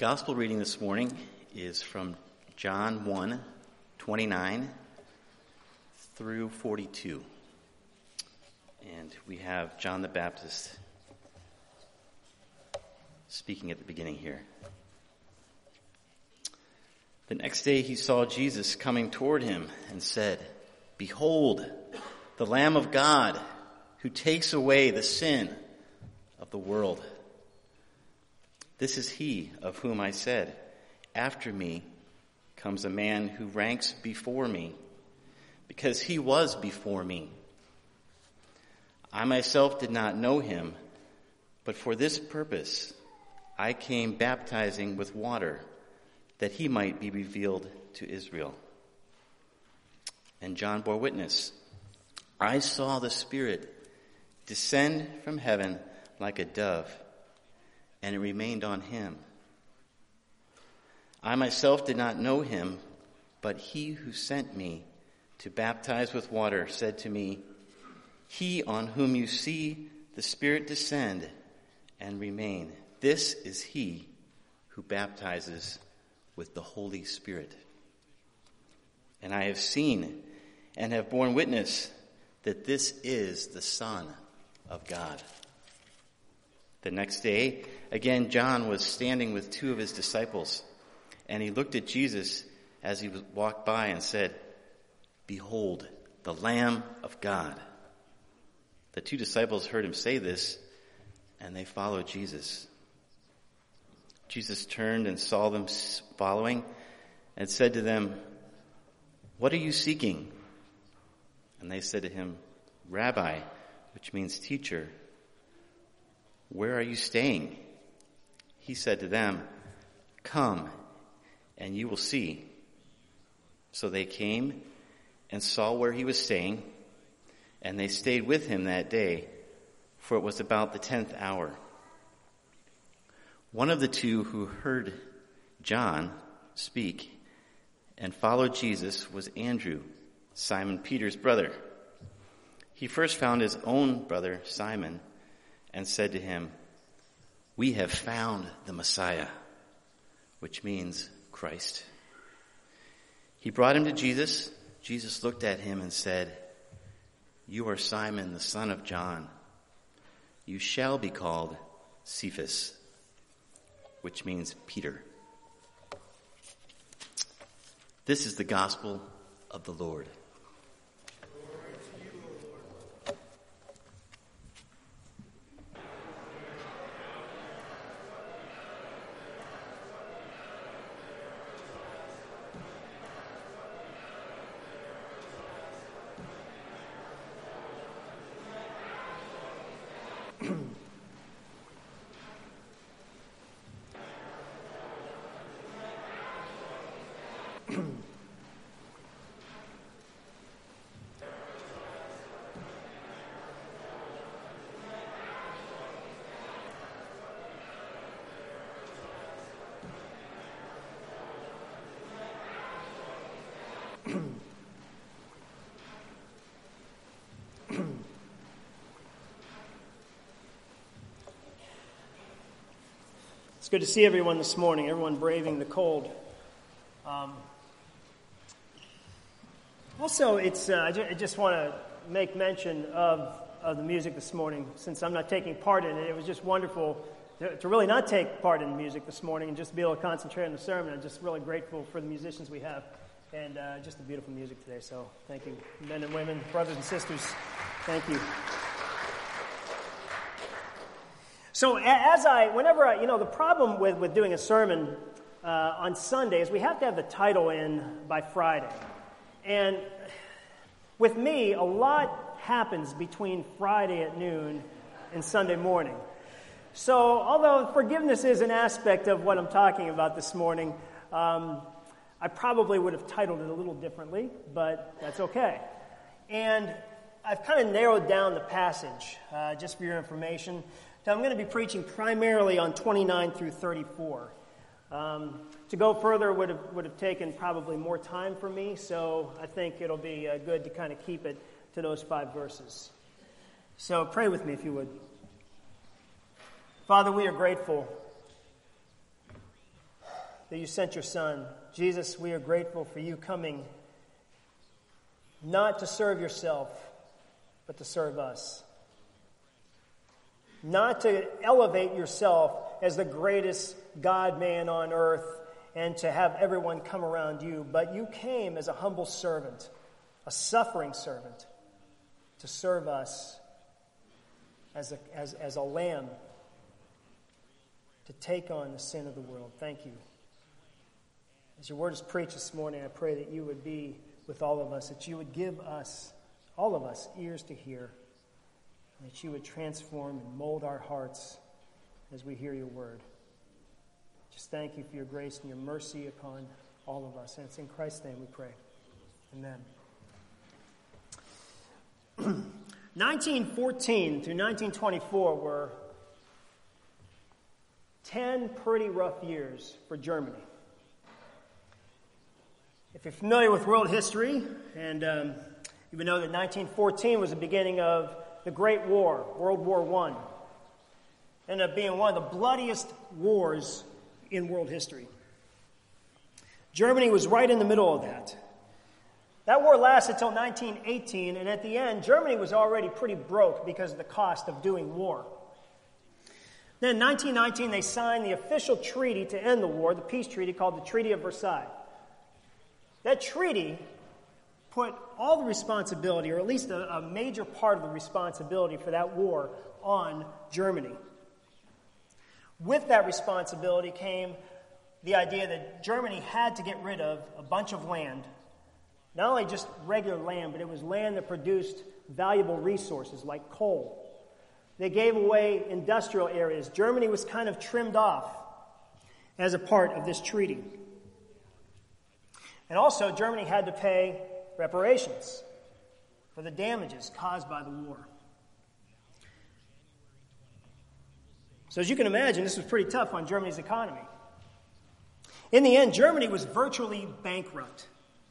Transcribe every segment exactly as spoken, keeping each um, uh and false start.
gospel reading this morning is from John one, twenty-nine through forty-two. And we have John the Baptist speaking at the beginning here. The next day he saw Jesus coming toward him and said, "Behold, the Lamb of God who takes away the sin of the world. This is he of whom I said, after me comes a man who ranks before me, because he was before me. I myself did not know him, but for this purpose I came baptizing with water, that he might be revealed to Israel." And John bore witness, "I saw the Spirit descend from heaven like a dove, and it remained on him. I myself did not know him, but he who sent me to baptize with water said to me, 'He on whom you see the Spirit descend and remain, this is he who baptizes with the Holy Spirit.' And I have seen and have borne witness that this is the Son of God." The next day, again, John was standing with two of his disciples, and he looked at Jesus as he walked by and said, "Behold, the Lamb of God." The two disciples heard him say this, and they followed Jesus. Jesus turned and saw them following and said to them, "What are you seeking?" And they said to him, "Rabbi," which means teacher, "where are you staying?" He said to them, "Come, and you will see." So they came and saw where he was staying, and they stayed with him that day, for it was about the tenth hour. One of the two who heard John speak and followed Jesus was Andrew, Simon Peter's brother. He first found his own brother Simon and said to him, "We have found the Messiah," which means Christ. He brought him to Jesus. Jesus looked at him and said, "You are Simon, the son of John. You shall be called Cephas," which means Peter. This is the gospel of the Lord. It's good to see everyone this morning, everyone braving the cold. Um, also, it's uh, I, ju- I just want to make mention of, of the music this morning. Since I'm not taking part in it, it was just wonderful to, to really not take part in the music this morning and just be able to concentrate on the sermon. I'm just really grateful for the musicians we have and uh, just the beautiful music today. So thank you, men and women, brothers and sisters. Thank you. So as I, whenever I, you know, the problem with, with doing a sermon uh, on Sunday is we have to have the title in by Friday. And with me, a lot happens between Friday at noon and Sunday morning. So although forgiveness is an aspect of what I'm talking about this morning, um, I probably would have titled it a little differently, but that's okay. And I've kind of narrowed down the passage, uh, just for your information. So I'm going to be preaching primarily on twenty-nine through thirty-four. Um, to go further would have would have taken probably more time for me, so I think it'll be uh, good to kind of keep it to those five verses. So pray with me if you would. Father, we are grateful that you sent your Son. Jesus, we are grateful for you coming not to serve yourself, but to serve us. Not to elevate yourself as the greatest God-man on earth and to have everyone come around you, but you came as a humble servant, a suffering servant, to serve us as a, as, as a lamb, to take on the sin of the world. Thank you. As your word is preached this morning, I pray that you would be with all of us, that you would give us, all of us, ears to hear, and that you would transform and mold our hearts as we hear your word. Just thank you for your grace and your mercy upon all of us. And it's in Christ's name we pray. Amen. nineteen fourteen through nineteen twenty-four were ten pretty rough years for Germany. If you're familiar with world history, and um, you would know that nineteen fourteen was the beginning of the Great War, World War One. Ended up being one of the bloodiest wars in world history. Germany was right in the middle of that. That war lasted until nineteen eighteen, and at the end, Germany was already pretty broke because of the cost of doing war. Then in nineteen nineteen, they signed the official treaty to end the war, the peace treaty called the Treaty of Versailles. That treaty put all the responsibility, or at least a, a major part of the responsibility for that war, on Germany. With that responsibility came the idea that Germany had to get rid of a bunch of land, not only just regular land, but it was land that produced valuable resources like coal. They gave away industrial areas. Germany was kind of trimmed off as a part of this treaty. And also, Germany had to pay reparations for the damages caused by the war. So as you can imagine, this was pretty tough on Germany's economy. In the end, Germany was virtually bankrupt.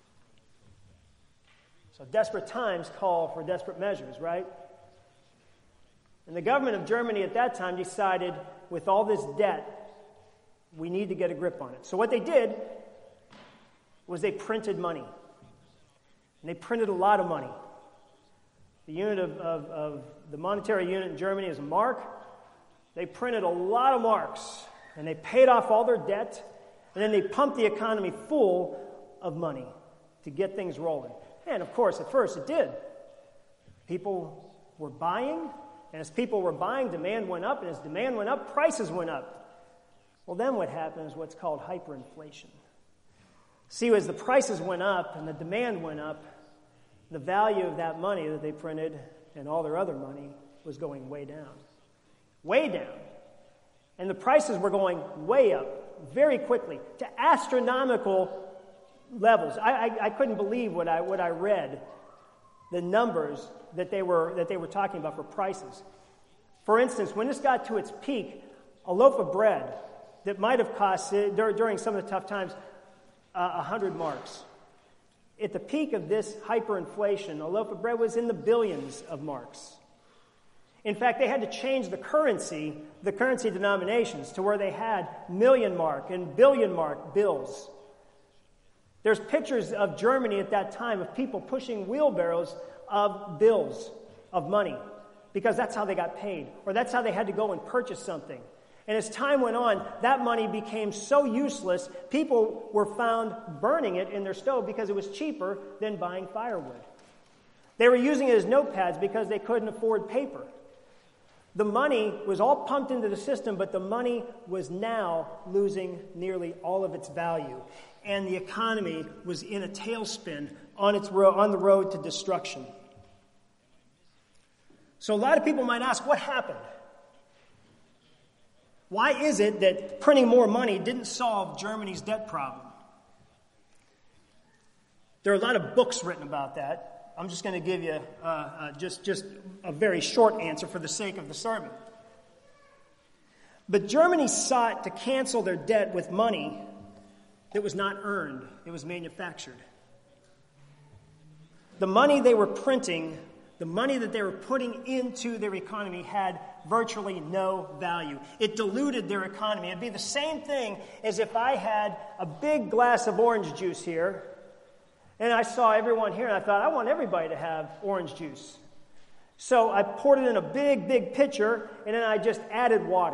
So desperate times call for desperate measures, right? And the government of Germany at that time decided, with all this debt, we need to get a grip on it. So what they did was they printed money. And they printed a lot of money. The unit of, of, of the monetary unit in Germany is a mark. They printed a lot of marks, and they paid off all their debt, and then they pumped the economy full of money to get things rolling. And of course, at first it did. People were buying, and as people were buying, demand went up, and as demand went up, prices went up. Well, then what happened is what's called hyperinflation. See, as the prices went up and the demand went up, the value of that money that they printed and all their other money was going way down. Way down. And the prices were going way up very quickly to astronomical levels. I, I, I couldn't believe what I what I read, the numbers that they were that they were talking about for prices. For instance, when this got to its peak, a loaf of bread that might have cost during some of the tough times uh, one hundred marks. At the peak of this hyperinflation, a loaf of bread was in the billions of marks. In fact, they had to change the currency, the currency denominations, to where they had million mark and billion mark bills. There's pictures of Germany at that time of people pushing wheelbarrows of bills of money because that's how they got paid, or that's how they had to go and purchase something. And as time went on, that money became so useless, people were found burning it in their stove because it was cheaper than buying firewood. They were using it as notepads because they couldn't afford paper. The money was all pumped into the system, but the money was now losing nearly all of its value. And the economy was in a tailspin on its ro- on the road to destruction. So a lot of people might ask, what happened? Why is it that printing more money didn't solve Germany's debt problem? There are a lot of books written about that. I'm just going to give you uh, uh, just, just a very short answer for the sake of the sermon. But Germany sought to cancel their debt with money that was not earned. It was manufactured. The money they were printing, The money that they were putting into their economy had virtually no value. It diluted their economy. It'd be the same thing as if I had a big glass of orange juice here, and I saw everyone here, and I thought, I want everybody to have orange juice. So I poured it in a big, big pitcher, and then I just added water.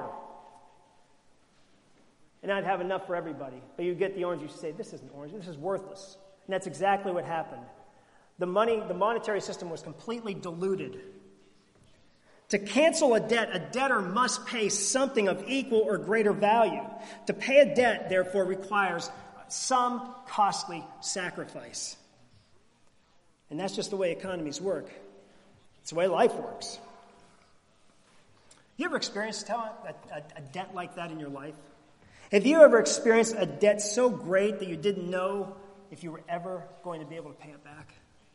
And I'd have enough for everybody. But you get the orange juice, you say, this isn't orange, this is worthless. And that's exactly what happened. The money, the monetary system was completely diluted. To cancel a debt, a debtor must pay something of equal or greater value. To pay a debt, therefore, requires some costly sacrifice. And that's just the way economies work. It's the way life works. You ever experienced a, a, a debt like that in your life? Have you ever experienced a debt so great that you didn't know if you were ever going to be able to pay it back?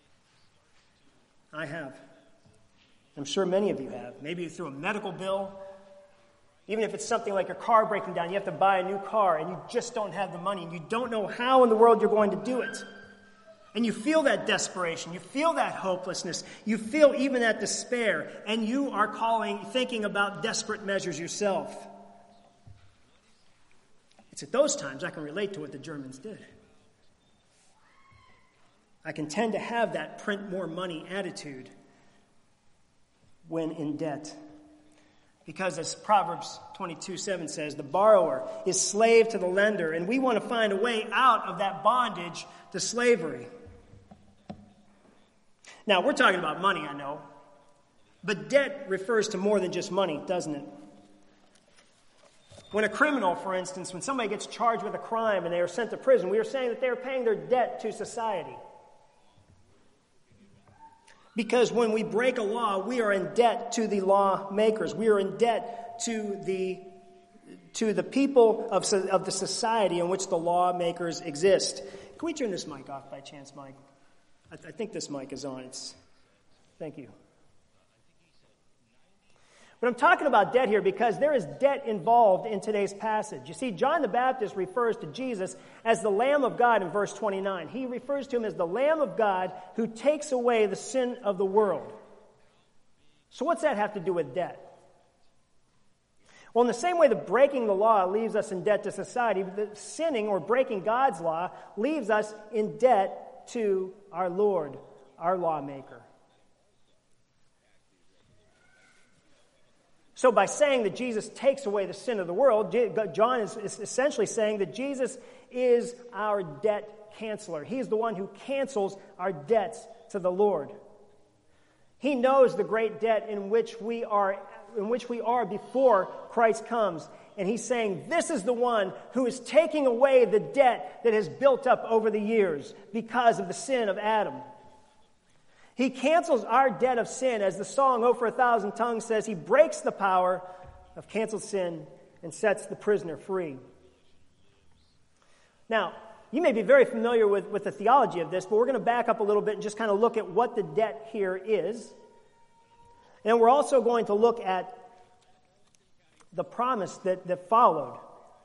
I have. I'm sure many of you have. Maybe through a medical bill. Even if it's something like a car breaking down, you have to buy a new car and you just don't have the money and you don't know how in the world you're going to do it. And you feel that desperation. You feel that hopelessness. You feel even that despair. And you are calling, thinking about desperate measures yourself. It's at those times I can relate to what the Germans did. I can tend to have that print more money attitude when in debt. Because as Proverbs twenty-two seven says, the borrower is slave to the lender, and we want to find a way out of that bondage to slavery. Now, we're talking about money, I know, but debt refers to more than just money, doesn't it? When a criminal, for instance, when somebody gets charged with a crime and they are sent to prison, we are saying that they are paying their debt to society. Because when we break a law, we are in debt to the lawmakers. We are in debt to the to the people of, of the society in which the lawmakers exist. Can we turn this mic off by chance, Mike? I, I think this mic is on. It's, thank you. But I'm talking about debt here because there is debt involved in today's passage. You see, John the Baptist refers to Jesus as the Lamb of God in verse twenty-nine. He refers to him as the Lamb of God who takes away the sin of the world. So what's that have to do with debt? Well, in the same way that breaking the law leaves us in debt to society, the sinning or breaking God's law leaves us in debt to our Lord, our lawmaker. So by saying that Jesus takes away the sin of the world, John is essentially saying that Jesus is our debt canceller. He is the one who cancels our debts to the Lord. He knows the great debt in which we are, in which we are before Christ comes. And he's saying, this is the one who is taking away the debt that has built up over the years because of the sin of Adam. He cancels our debt of sin. As the song "Oh for a Thousand Tongues" says, he breaks the power of canceled sin and sets the prisoner free. Now, you may be very familiar with, with the theology of this, but we're going to back up a little bit and just kind of look at what the debt here is. And we're also going to look at the promise that, that followed.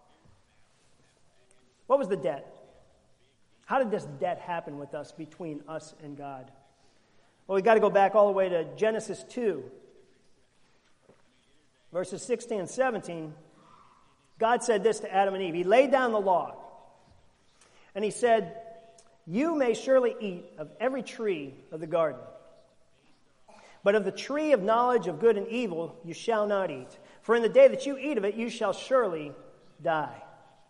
What was the debt? How did this debt happen with us, between us and God? Well, we've got to go back all the way to Genesis two, verses sixteen and seventeen. God said this to Adam and Eve. He laid down the law, and he said, "You may surely eat of every tree of the garden, but of the tree of knowledge of good and evil you shall not eat. For in the day that you eat of it, you shall surely die."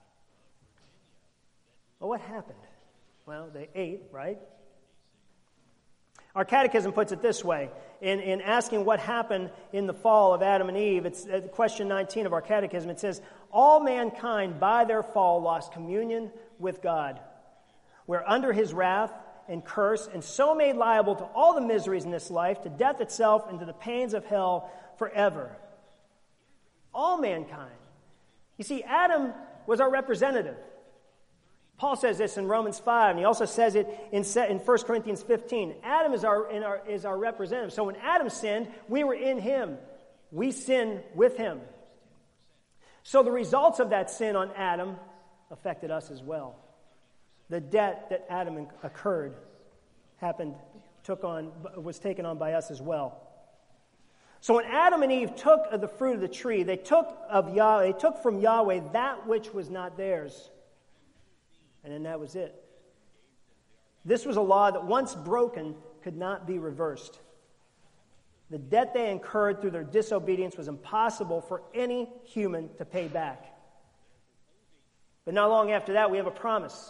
Well, what happened? Well, they ate, right? Our catechism puts it this way. In, in asking what happened in the fall of Adam and Eve, it's uh, question nineteen of our catechism. It says, all mankind by their fall lost communion with God. We're under his wrath and curse, and so made liable to all the miseries in this life, to death itself, and to the pains of hell forever. All mankind. You see, Adam was our representative. Paul says this in Romans five, and he also says it in, in First Corinthians fifteen. Adam is our, in our, is our representative. So when Adam sinned, we were in him. We sin with him. So the results of that sin on Adam affected us as well. The debt that Adam occurred happened took on was taken on by us as well. So when Adam and Eve took of the fruit of the tree, they took of Yah, they took from Yahweh that which was not theirs. And then that was it. This was a law that once broken could not be reversed. The debt they incurred through their disobedience was impossible for any human to pay back. But not long after that, we have a promise.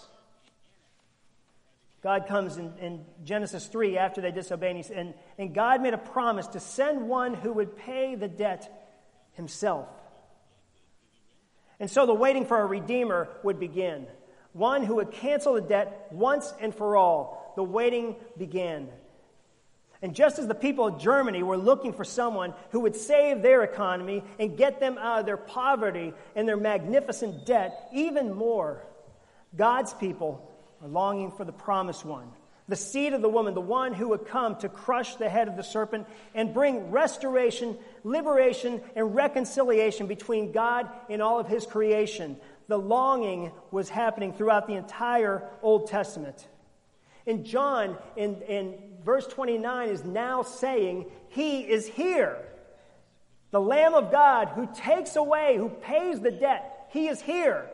God comes in, in Genesis three after they disobeyed, and, he, and, and God made a promise to send one who would pay the debt himself. And so the waiting for a Redeemer would begin. One who would cancel the debt once and for all. The waiting began. And just as the people of Germany were looking for someone who would save their economy and get them out of their poverty and their magnificent debt, even more, God's people are longing for the promised one, the seed of the woman, the one who would come to crush the head of the serpent and bring restoration, liberation, and reconciliation between God and all of his creation. The longing was happening throughout the entire Old Testament. And John, in, in verse twenty-nine, is now saying, he is here. The Lamb of God who takes away, who pays the debt, he is here.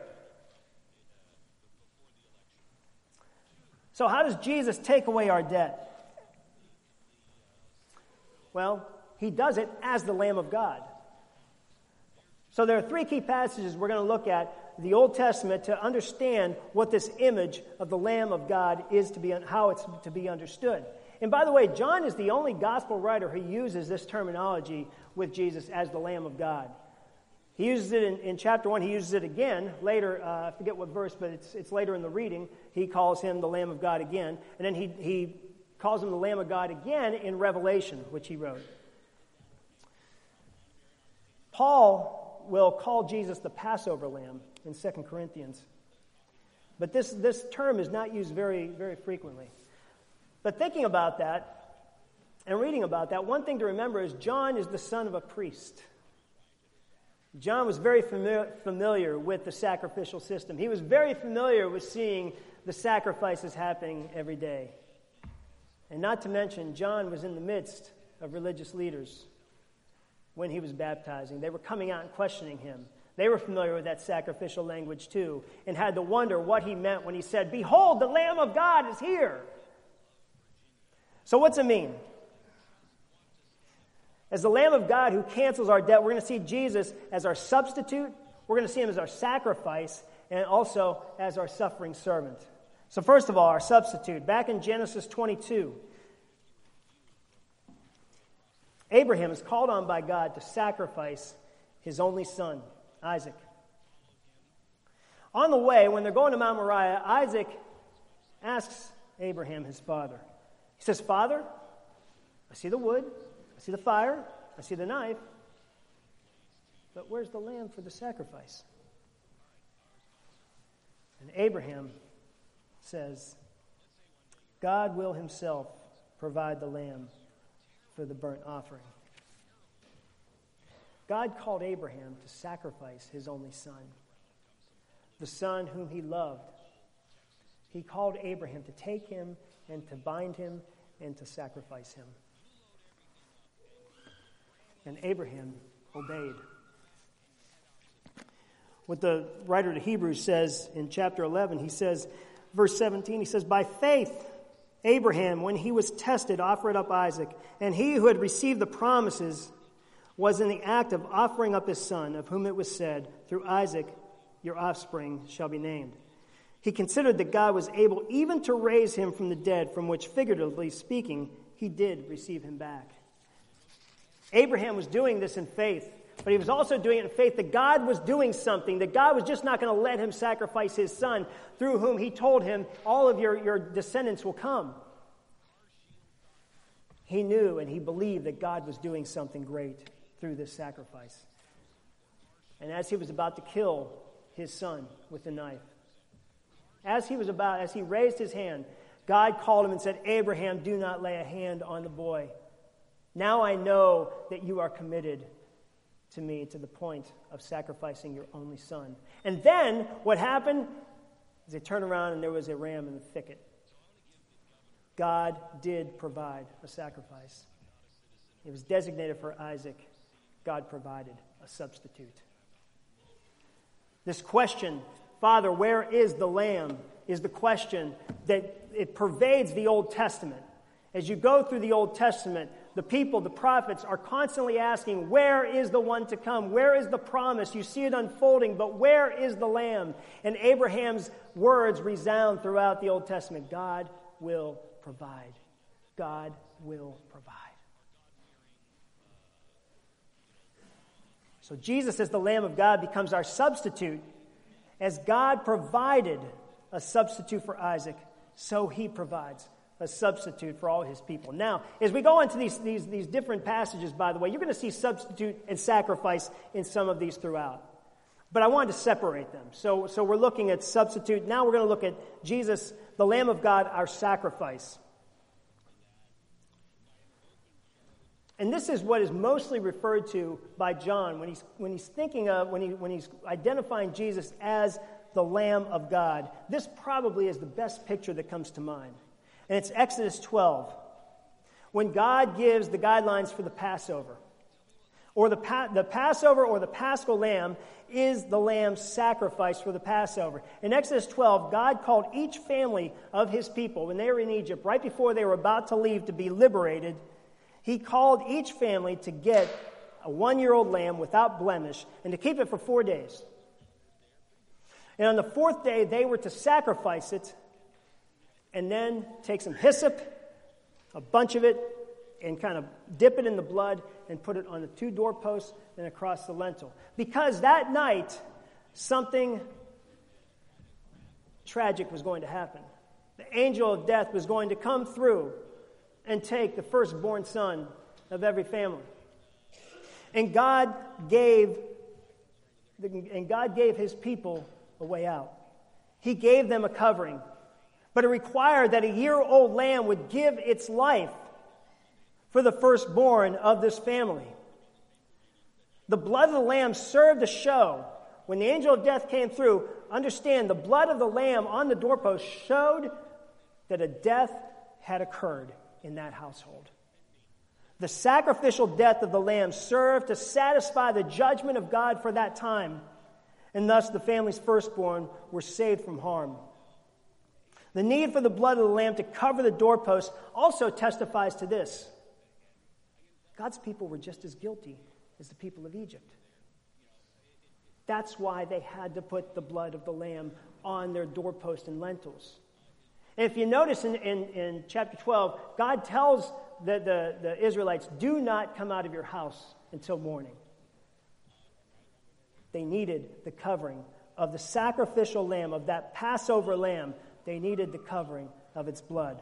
So how does Jesus take away our debt? Well, he does it as the Lamb of God. So there are three key passages we're going to look at the Old Testament to understand what this image of the Lamb of God is to be, how it's to be understood. And by the way, John is the only gospel writer who uses this terminology with Jesus as the Lamb of God. He uses it in, in chapter one. He uses it again later. Uh, I forget what verse, but it's it's later in the reading. He calls him the Lamb of God again. And then he, he calls him the Lamb of God again in Revelation, which he wrote. Paul will call Jesus the Passover Lamb in Second Corinthians. But this, this term is not used very, very frequently. But thinking about that and reading about that, one thing to remember is John is the son of a priest. John was very familiar, familiar with the sacrificial system. He was very familiar with seeing the sacrifices happening every day. And not to mention, John was in the midst of religious leaders when he was baptizing. They were coming out and questioning him. They were familiar with that sacrificial language too, and had to wonder what he meant when he said, "Behold, the Lamb of God is here." So what's it mean? As the Lamb of God who cancels our debt, we're going to see Jesus as our substitute. We're going to see him as our sacrifice and also as our suffering servant. So first of all, our substitute. Back in Genesis twenty-two, Abraham is called on by God to sacrifice his only son, Isaac. On the way, when they're going to Mount Moriah, Isaac asks Abraham, his father. He says, "Father, I see the wood, I see the fire, I see the knife, but where's the lamb for the sacrifice?" And Abraham says, "God will himself provide the lamb for the burnt offering." God called Abraham to sacrifice his only son, the son whom he loved. He called Abraham to take him and to bind him and to sacrifice him. And Abraham obeyed. What the writer to Hebrews says in chapter eleven, he says, verse seventeen, he says, "By faith, Abraham, when he was tested, offered up Isaac, and he who had received the promises was in the act of offering up his son, of whom it was said, 'Through Isaac your offspring shall be named.' He considered that God was able even to raise him from the dead, from which, figuratively speaking, he did receive him back." Abraham was doing this in faith, but he was also doing it in faith that God was doing something, that God was just not going to let him sacrifice his son, through whom he told him, all of your, your descendants will come. He knew and he believed that God was doing something great through this sacrifice. And as he was about to kill his son with the knife, as he was about, as he raised his hand, God called him and said, "Abraham, do not lay a hand on the boy. Now I know that you are committed to me to the point of sacrificing your only son." And then what happened is they turned around and there was a ram in the thicket. God did provide a sacrifice. It was designated for Isaac. God provided a substitute. This question, Father, where is the Lamb, is the question that it pervades the Old Testament. As you go through the Old Testament, the people, the prophets, are constantly asking, where is the one to come? Where is the promise? You see it unfolding, but where is the Lamb? And Abraham's words resound throughout the Old Testament. God will provide. God will provide. So Jesus, as the Lamb of God, becomes our substitute. As God provided a substitute for Isaac, so he provides a substitute for all his people. Now, as we go into these, these, these different passages, by the way, you're going to see substitute and sacrifice in some of these throughout. But I wanted to separate them. So, so we're looking at substitute. Now we're going to look at Jesus, the Lamb of God, our sacrifice. And this is what is mostly referred to by John when he's when he's thinking of, when he when he's identifying Jesus as the Lamb of God. This probably is the best picture that comes to mind. And it's Exodus twelve, when God gives the guidelines for the Passover. Or the, pa- the Passover or the Paschal Lamb is the lamb's sacrifice for the Passover. In Exodus twelve, God called each family of his people when they were in Egypt, right before they were about to leave to be liberated. He called each family to get a one-year-old lamb without blemish and to keep it for four days. And on the fourth day, they were to sacrifice it and then take some hyssop, a bunch of it, and kind of dip it in the blood and put it on the two doorposts and across the lintel. Because that night, something tragic was going to happen. The angel of death was going to come through and take the firstborn son of every family. And God gave and God gave his people a way out. He gave them a covering. But it required that a year-old lamb would give its life for the firstborn of this family. The blood of the lamb served to show, when the angel of death came through, understand the blood of the lamb on the doorpost showed that a death had occurred in that household. The sacrificial death of the lamb served to satisfy the judgment of God for that time, and thus the family's firstborn were saved from harm. The need for the blood of the lamb to cover the doorpost also testifies to this. God's people were just as guilty as the people of Egypt. That's why they had to put the blood of the lamb on their doorpost and lintels. And if you notice in, in, in chapter twelve, God tells the, the, the Israelites, do not come out of your house until morning. They needed the covering of the sacrificial lamb, of that Passover lamb. They needed the covering of its blood.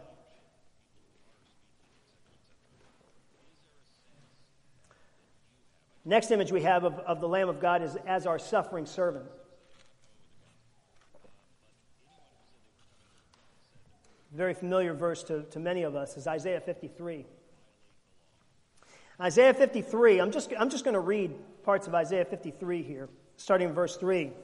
Next image we have of, of the Lamb of God is as our suffering servant. Very familiar verse to, to many of us is Isaiah fifty-three. Isaiah fifty-three, I'm just, I'm just going to read parts of Isaiah fifty-three here, starting in verse three.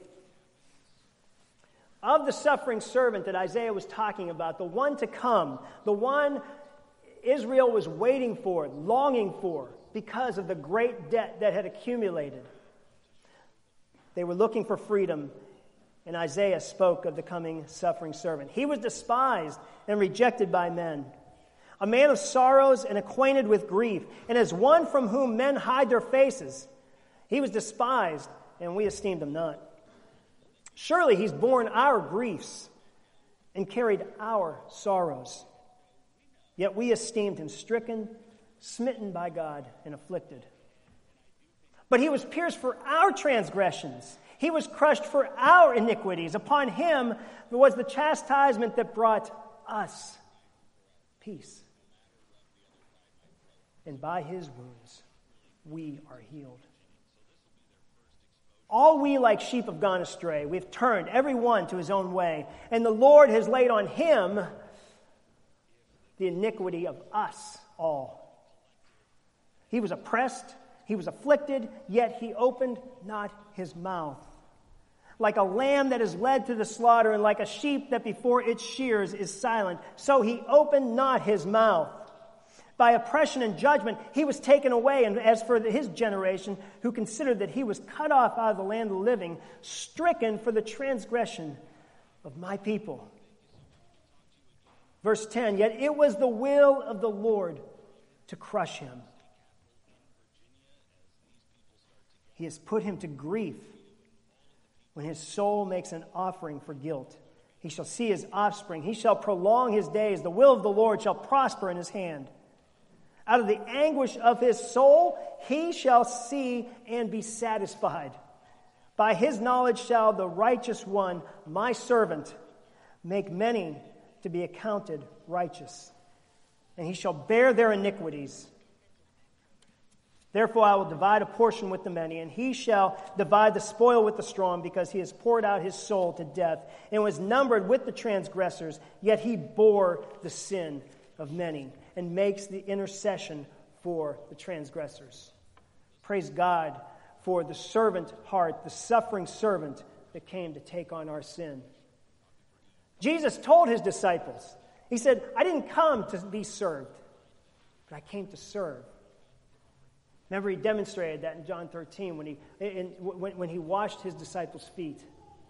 Of the suffering servant that Isaiah was talking about, the one to come, the one Israel was waiting for, longing for, because of the great debt that had accumulated. They were looking for freedom, and Isaiah spoke of the coming suffering servant. He was despised and rejected by men, a man of sorrows and acquainted with grief, and as one from whom men hide their faces. He was despised, and we esteemed him not. Surely he's borne our griefs and carried our sorrows. Yet we esteemed him stricken, smitten by God, and afflicted. But he was pierced for our transgressions. He was crushed for our iniquities. Upon him was the chastisement that brought us peace. And by his wounds we are healed. All we like sheep have gone astray. We've turned every one to his own way. And the Lord has laid on him the iniquity of us all. He was oppressed, he was afflicted, yet he opened not his mouth. Like a lamb that is led to the slaughter, and like a sheep that before its shears is silent, so he opened not his mouth. By oppression and judgment he was taken away. And as for his generation, who considered that he was cut off out of the land of the living, stricken for the transgression of my people. Verse ten, yet it was the will of the Lord to crush him. He has put him to grief when his soul makes an offering for guilt. He shall see his offspring. He shall prolong his days. The will of the Lord shall prosper in his hand. Out of the anguish of his soul, he shall see and be satisfied. By his knowledge shall the righteous one, my servant, make many to be accounted righteous. And he shall bear their iniquities. Therefore I will divide a portion with the many, and he shall divide the spoil with the strong, because he has poured out his soul to death, and was numbered with the transgressors, yet he bore the sin of many, and makes the intercession for the transgressors. Praise God for the servant heart, the suffering servant that came to take on our sin. Jesus told his disciples, he said, I didn't come to be served, but I came to serve. Remember, he demonstrated that in John thirteen when he, in, when, when he washed his disciples' feet.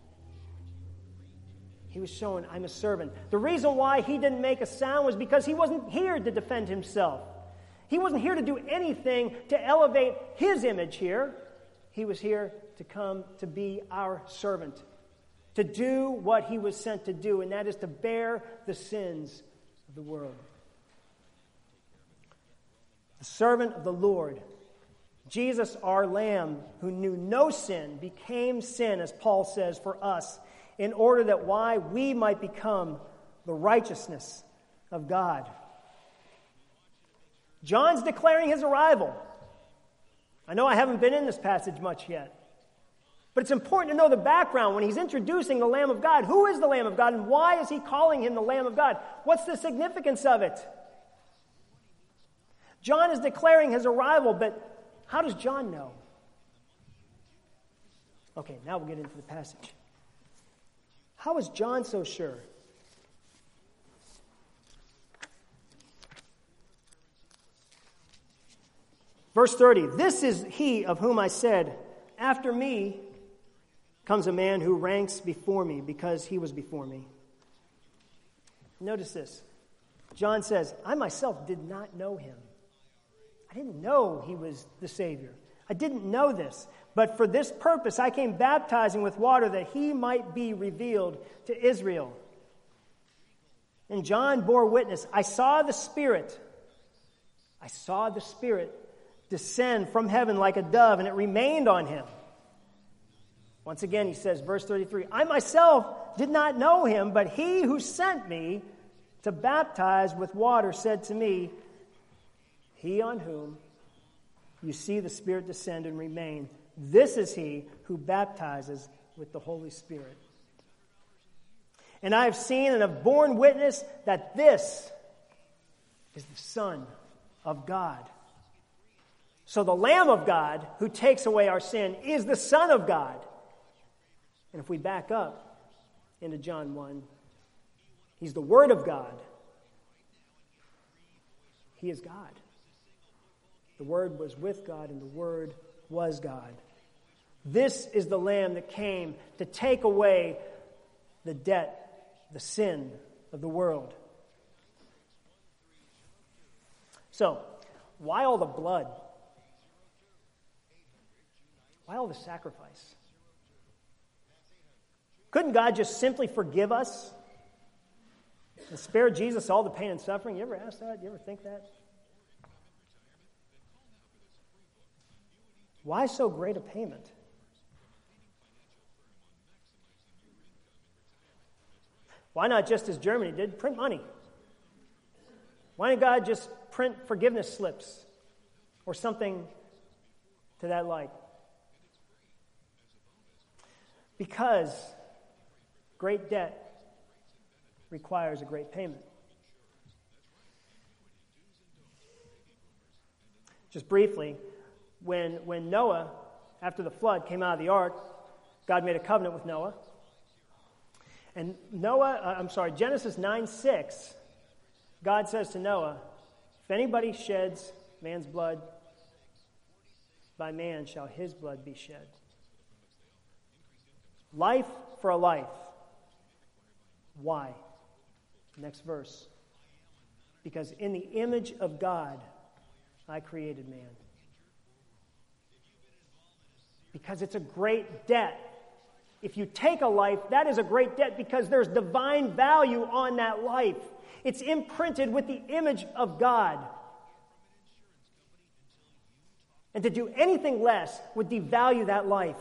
He was showing, I'm a servant. The reason why he didn't make a sound was because he wasn't here to defend himself. He wasn't here to do anything to elevate his image here. He was here to come to be our servant, to do what he was sent to do, and that is to bear the sins of the world. The servant of the Lord, Jesus, our Lamb, who knew no sin, became sin, as Paul says, for us, in order that why we might become the righteousness of God. John's declaring his arrival. I know I haven't been in this passage much yet, but it's important to know the background when he's introducing the Lamb of God. Who is the Lamb of God, and why is he calling him the Lamb of God? What's the significance of it? John is declaring his arrival, but how does John know? Okay, now we'll get into the passage. How is John so sure? Verse thirty, this is he of whom I said, after me comes a man who ranks before me, because he was before me. Notice this. John says, I myself did not know him. I didn't know he was the Savior. I didn't know this. But for this purpose I came baptizing with water, that he might be revealed to Israel. And John bore witness. I saw the Spirit. I saw the Spirit descend from heaven like a dove, and it remained on him. Once again, he says, verse thirty-three, I myself did not know him, but he who sent me to baptize with water said to me, he on whom you see the Spirit descend and remain, this is he who baptizes with the Holy Spirit. And I have seen and have borne witness that this is the Son of God. So the Lamb of God who takes away our sin is the Son of God. And if we back up into John one, he's the Word of God. He is God. The Word was with God, and the Word was God. This is the Lamb that came to take away the debt, the sin of the world. So, why all the blood? Why all the sacrifice? Couldn't God just simply forgive us and spare Jesus all the pain and suffering? You ever ask that? You ever think that? Why so great a payment? Why not just as Germany did, print money? Why didn't God just print forgiveness slips or something to that like? Because great debt requires a great payment. Just briefly, when, when Noah, after the flood, came out of the ark, God made a covenant with Noah. And Noah, uh, I'm sorry, Genesis nine six, God says to Noah, if anybody sheds man's blood, by man shall his blood be shed. Life for a life. Why? Next verse. Because in the image of God, I created man. Because it's a great debt. If you take a life, that is a great debt because there's divine value on that life. It's imprinted with the image of God. And to do anything less would devalue that life.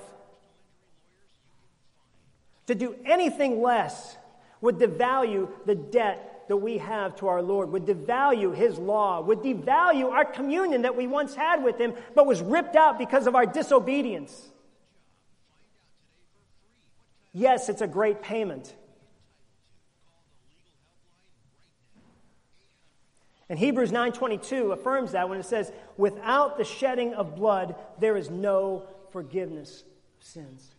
To do anything less would devalue the debt that we have to our Lord, would devalue His law, would devalue our communion that we once had with Him, but was ripped out because of our disobedience. Yes, it's a great payment. And Hebrews nine twenty-two affirms that when it says, without the shedding of blood, there is no forgiveness of sins.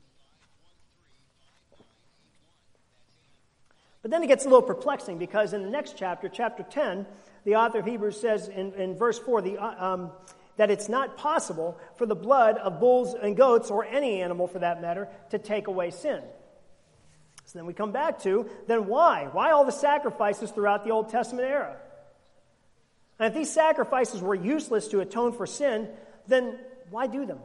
But then it gets a little perplexing because in the next chapter, chapter ten, the author of Hebrews says in, in verse four the, um, that it's not possible for the blood of bulls and goats, or any animal for that matter, to take away sin. So then we come back to, then why? Why all the sacrifices throughout the Old Testament era? And if these sacrifices were useless to atone for sin, then why do them?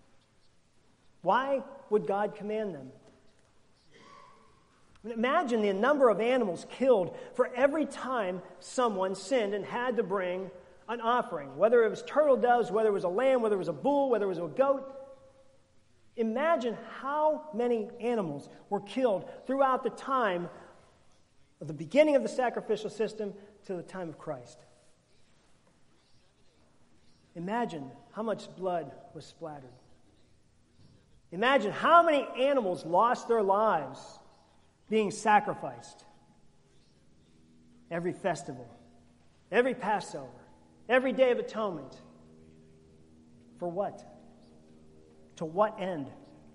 Why would God command them? I mean, imagine the number of animals killed for every time someone sinned and had to bring an offering, whether it was turtle doves, whether it was a lamb, whether it was a bull, whether it was a goat. Imagine how many animals were killed throughout the time of the beginning of the sacrificial system to the time of Christ. Imagine how much blood was splattered. Imagine how many animals lost their lives being sacrificed. Every festival, every Passover, every Day of Atonement. For what? To what end?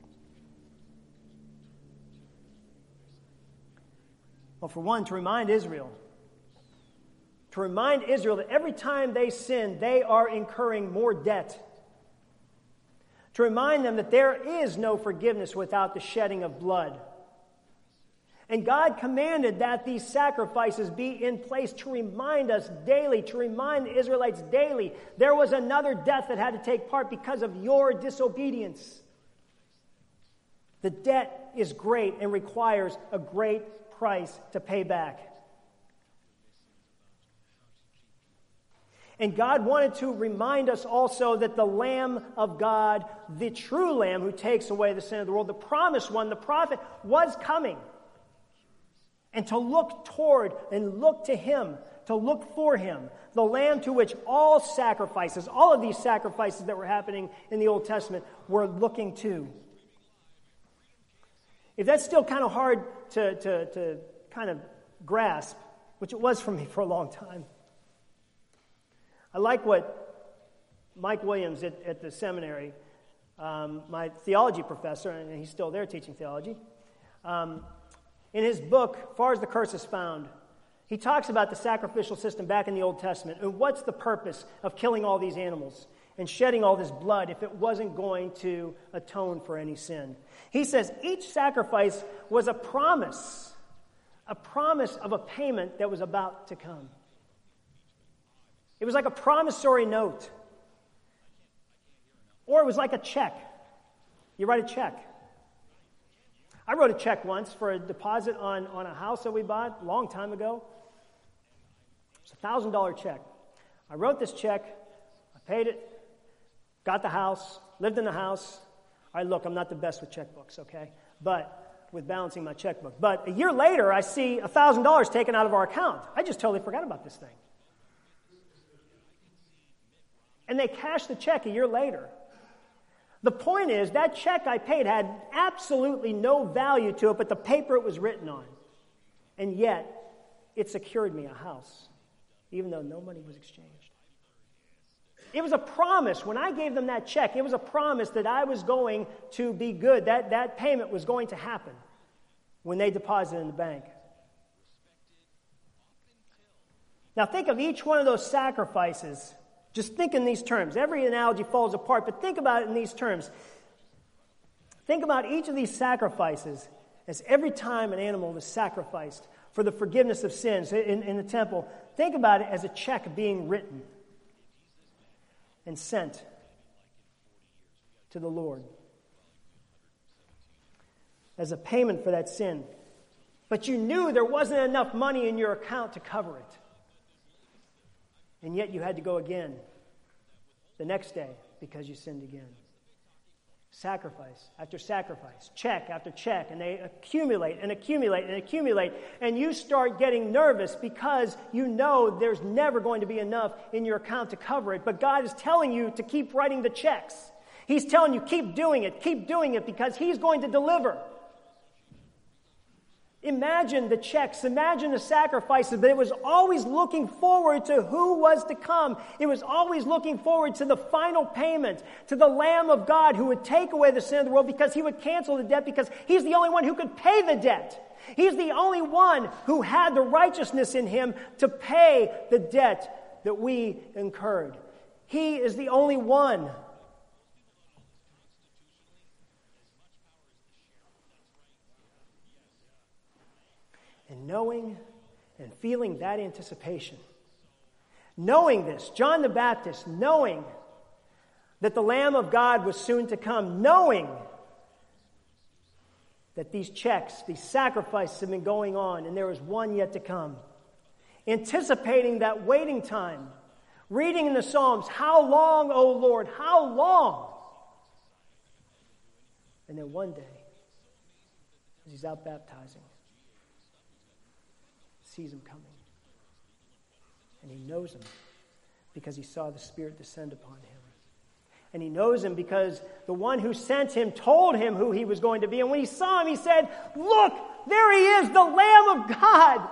Well, for one, to remind Israel. To remind Israel that every time they sin, they are incurring more debt. To remind them that there is no forgiveness without the shedding of blood. And God commanded that these sacrifices be in place to remind us daily, to remind the Israelites daily, there was another death that had to take part because of your disobedience. The debt is great and requires a great price to pay back. And God wanted to remind us also that the Lamb of God, the true Lamb who takes away the sin of the world, the promised one, the prophet, was coming. And to look toward and look to Him, to look for Him, the Lamb to which all sacrifices, all of these sacrifices that were happening in the Old Testament were looking to. If that's still kind of hard to, to, to kind of grasp, which it was for me for a long time, I like what Mike Williams at, at the seminary, um, my theology professor, and he's still there teaching theology, um, in his book, Far as the Curse is Found, he talks about the sacrificial system back in the Old Testament and what's the purpose of killing all these animals and shedding all this blood if it wasn't going to atone for any sin. He says each sacrifice was a promise, a promise of a payment that was about to come. It was like a promissory note. Or it was like a check. You write a check. I wrote a check once for a deposit on, on a house that we bought a long time ago. It's a one thousand dollars check. I wrote this check. I paid it. Got the house. Lived in the house. All right, look, I'm not the best with checkbooks, okay? But with balancing my checkbook. But a year later, I see one thousand dollars taken out of our account. I just totally forgot about this thing. And they cashed the check a year later. The point is, that check I paid had absolutely no value to it but the paper it was written on. And yet, it secured me a house, even though no money was exchanged. It was a promise. When I gave them that check, it was a promise that I was going to be good. That, that payment was going to happen when they deposited in the bank. Now think of each one of those sacrifices. Just think in these terms. Every analogy falls apart, but think about it in these terms. Think about each of these sacrifices as every time an animal was sacrificed for the forgiveness of sins in, in the temple. Think about it as a check being written and sent to the Lord as a payment for that sin. But you knew there wasn't enough money in your account to cover it. And yet you had to go again the next day because you sinned again. Sacrifice after sacrifice, check after check, and they accumulate and accumulate and accumulate, and you start getting nervous because you know there's never going to be enough in your account to cover it, but God is telling you to keep writing the checks. He's telling you, keep doing it, keep doing it, because He's going to deliver. Imagine the checks, imagine the sacrifices, but it was always looking forward to who was to come. It was always looking forward to the final payment, to the Lamb of God who would take away the sin of the world because He would cancel the debt, because He's the only one who could pay the debt. He's the only one who had the righteousness in Him to pay the debt that we incurred. He is the only one. And knowing and feeling that anticipation, knowing this, John the Baptist, knowing that the Lamb of God was soon to come, knowing that these checks, these sacrifices have been going on, and there was one yet to come, anticipating that waiting time, reading in the Psalms, how long, O Lord, how long? And then one day, as He's out baptizing, sees Him coming. And He knows Him because He saw the Spirit descend upon Him. And He knows Him because the one who sent Him told Him who He was going to be. And when He saw Him, He said, look, there He is, the Lamb of God.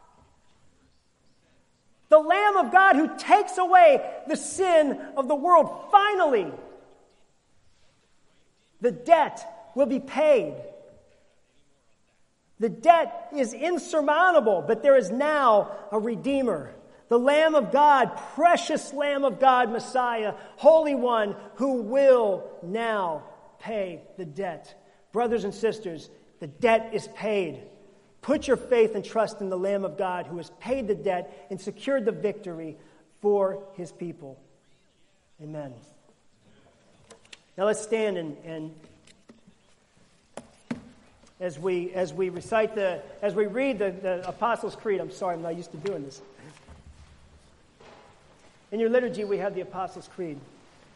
The Lamb of God who takes away the sin of the world. Finally, the debt will be paid. The debt is insurmountable, but there is now a Redeemer. The Lamb of God, precious Lamb of God, Messiah, Holy One, who will now pay the debt. Brothers and sisters, the debt is paid. Put your faith and trust in the Lamb of God who has paid the debt and secured the victory for His people. Amen. Now let's stand and... and As we as we recite the as we read the, the Apostles' Creed. I'm sorry, I'm not used to doing this. In your liturgy, we have the Apostles' Creed.